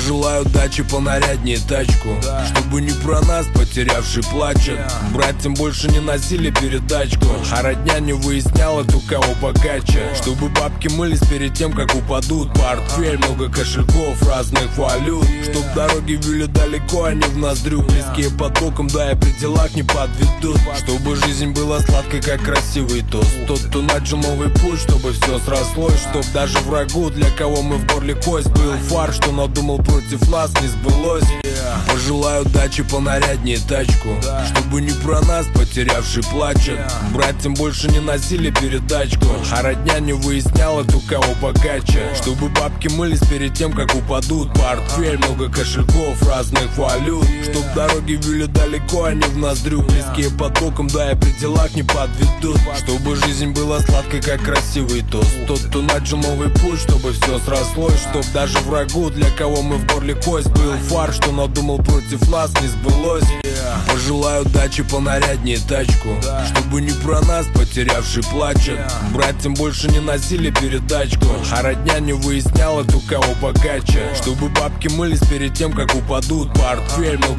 Пожелаю удачи, понаряднее тачку, чтобы не про нас потерявший плачет. Братьям больше не носили передачку, а родня не выясняла, кто кого богаче. Чтобы бабки мылись перед тем, как упадут. Портфель, много кошельков, разных валют. Чтоб дороги вели далеко, а не в ноздрю. Близкие под боком, да и при делах не подведут. Чтобы жизнь была сладкой, как красивый тост. Тот, кто начал новый путь, чтобы все срослось. Чтоб даже врагу, для кого мы в горле кость, был фар, что надумал против нас, не сбылось. Пожелаю удачи, понаряднее тачку, чтобы не про нас потерявший плачет. Братьям больше не носили передачку, а родня не выясняла, кто кого богаче. Чтобы бабки мылись перед тем, как упадут. Портфель, много кошельков, разных валют. Чтоб дороги вели далеко, а не в ноздрю. Близкие под боком, да и при делах не подведут. Чтобы жизнь была сладкой, как красивый тост. Тот, кто начал новый путь, чтобы все срослось. Чтоб даже врагу, для кого мы в горле кость, был фар, что надумал против нас, не сбылось. Пожелаю удачи, понаряднее тачку, чтобы не про нас потерявший плачет. Братьям больше не носили передачку, а родня не выясняла, кто кого богаче. Чтобы бабки мылись перед тем, как упадут. Портфель, много